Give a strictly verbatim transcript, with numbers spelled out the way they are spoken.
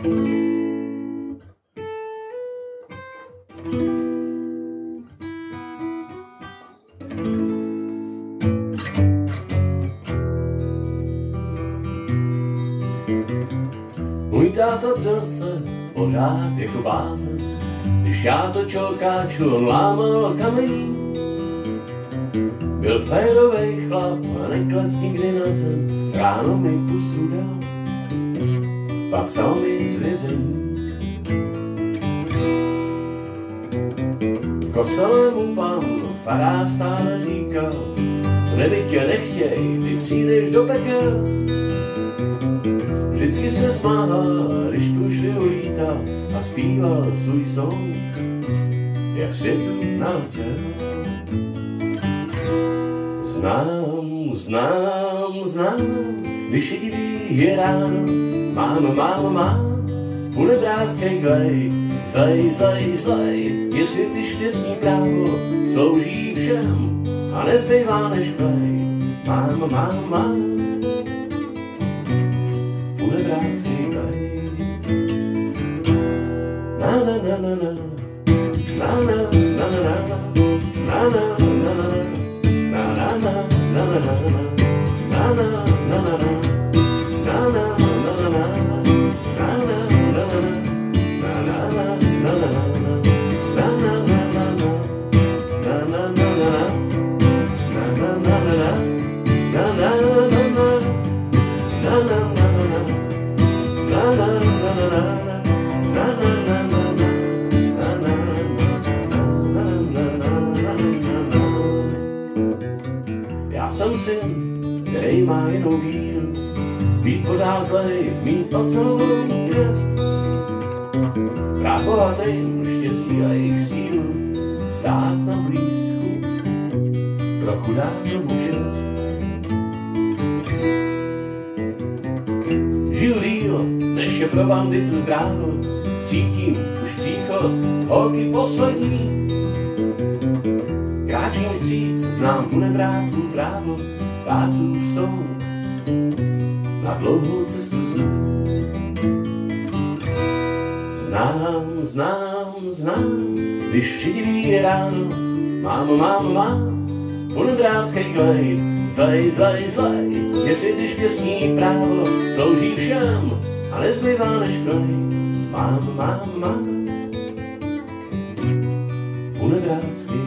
Můj táta dřel se pořád jako blázen, když já točil káču, on lámal kamení. Byl férovej chlap a nekles nikdy na zem, ráno mi pusu dal, pak psal mi z vězení. V kostele mu pan farář stále říkal, v nebi tě nechtěj, ty přijdeš do pekel. Vždycky se smáhal, když průšvihu lítal a zpíval svůj song, jak světu naletěl. Znám, znám, znám, když je divý je ráno, mámo, mámo, mám, funebrácký klej, zlej, zlej, zlej, jestli ty štěstí právo slouží všem a nezbývá než klej, mámo, mámo, mám, funebrácký klej. Na na na na na, na na na na na, na na na na na. Na na na na na na na na na na. Já jsem syn, který má jinou víru, být pořád zlej, mít ocelovou hvězd. Brát bohatým štěstí a jejich sílu, stát na blízku, pro chudákovu čest. Žiju díl, než je pro banditu zdrávo, cítím už příchod holky poslední. Kráčím vstříc, znám funebráků právo, pátův soud na dlouhou cestu z ní. Znám, znám, znám, když šedivý je ráno, mámo, mámo, mám, funebrácký klej, zlej, zlej, zlej, jestli když pěsní právo slouží všem a nezbývá než klej, mámo, mámo, mám, funebrácký